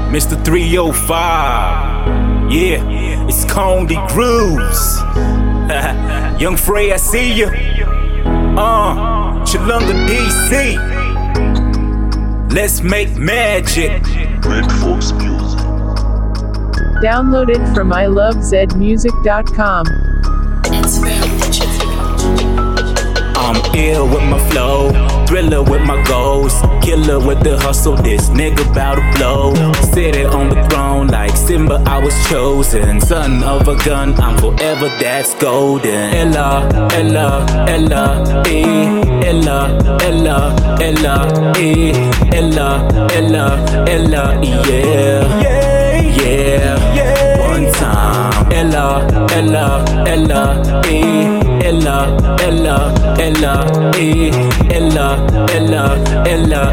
Mr. 305. Yeah, it's Condy Grooves. Young Frey, I see you. Chilunga, DC. Let's make magic. Red Fox Music. Downloaded from ilovezmusic.com. I'm ill with my flow, thriller with my goals, killer with the hustle, this nigga bout to blow. Sitting on the throne like Simba, I was chosen. Son of a gun, I'm forever, that's golden. Ella, Ella, Ella, E, Ella, Ella, Ella, E, Ella, Ella, Ella, yeah, yeah, one time. Ella, Ella, Ella, E, Ella, Ella, Ella, E, Ella, Ella, Ella,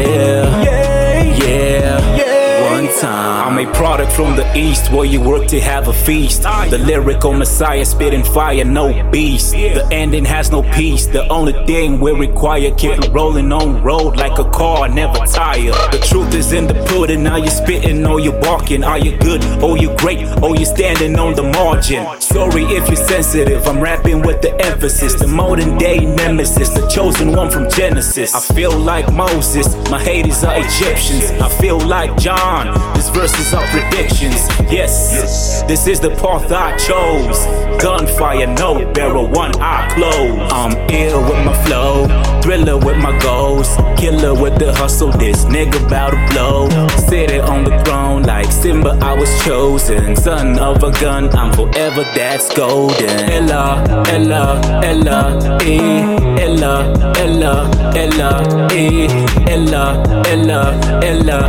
yeah, one time. I'm a product from the east where you work to have a feast. The lyrical messiah spitting fire, no beast. The ending has no peace. The only thing we require, keep rolling on road like a car, never tire. The truth is in the pudding. Are you spitting or you barking? Are you good or you great or you standing on the margin? Sorry if you're sensitive, I'm rapping with the emphasis. The modern day nemesis, the chosen one from Genesis. I feel like Moses, my haters are Egyptians. I feel like John, this verse is our predictions. Yes, this is the path I chose. Gunfire, no barrel, one eye closed. I'm ill with my flow, thriller with my goals, killer with the hustle, this nigga bout to blow. Sitting on the throne like Simba, I was chosen. Son of a gun, I'm forever, that's golden. Ella, Ella, Ella, E, Ella, Ella, Ella, E, Ella, Ella, Ella,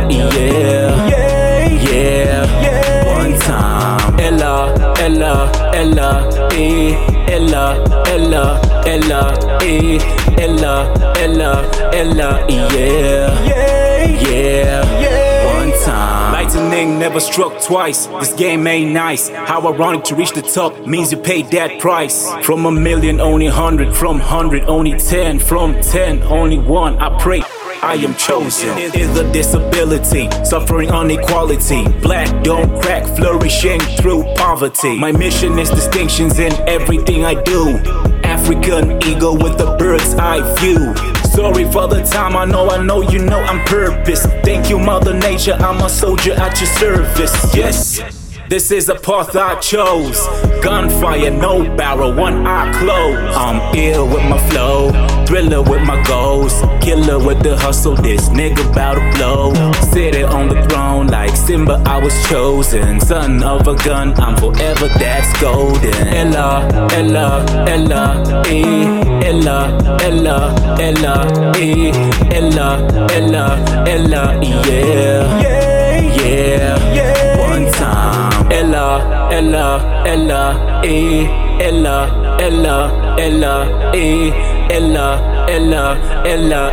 yeah, one time. Ella, Ella, Ella, E, Ella, Ella, Ella, E, Ella, Ella, Ella, yeah, one time. Lightning never struck twice. This game ain't nice. How ironic to reach the top means you paid that price. From a million, only 100. From 100, only 10. From 10, only 1. I pray I am chosen. Is a disability, suffering inequality. Black don't crack, flourishing through poverty. My mission is distinctions in everything I do. African eagle with a bird's eye view. Sorry for the time, I know you know I'm purpose. Thank you, Mother Nature, I'm a soldier at your service. Yes, this is a path I chose. Gunfire, no barrel, one eye closed. I'm ill with my flow, thriller with my goals, killer with the hustle, this nigga bout to blow. Sitting on the throne like Simba, I was chosen. Son of a gun, I'm forever, that's golden. Ella, Ella, Ella, E, Ella, Ella, Ella, E, Ella, Ella, Ella, yeah, one time. Ella, Ella, Ella, E, Ella, Ella, Ella, E, Ella, Ella, Ella,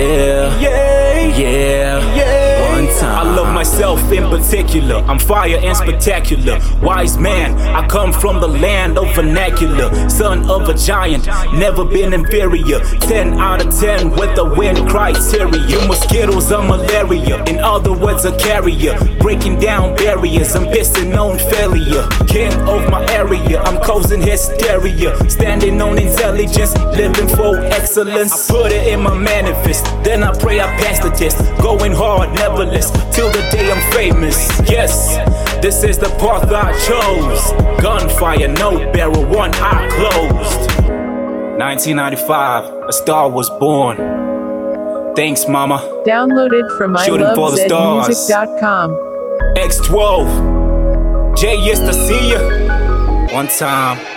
yeah, one time. I love myself in particular, I'm fire and spectacular. Wise man, I come from the land of vernacular. Son of a giant, never been inferior. 10 out of 10 with the win criteria. You mosquitoes are malaria, in other words a carrier. Breaking down barriers, I'm pissing on failure. King of my area, I'm causing hysteria. Standing on intelligence, living for excellence. I put it in my manifest, then I pray I pass the test. Going hard, nevertheless, till the day I'm famous. Yes, this is the path I chose. Gunfire, no barrel, one eye closed. 1995, a star was born. Thanks, mama. Downloaded from ilovezmusic.com. X12, Jay, yes, to see ya. One time.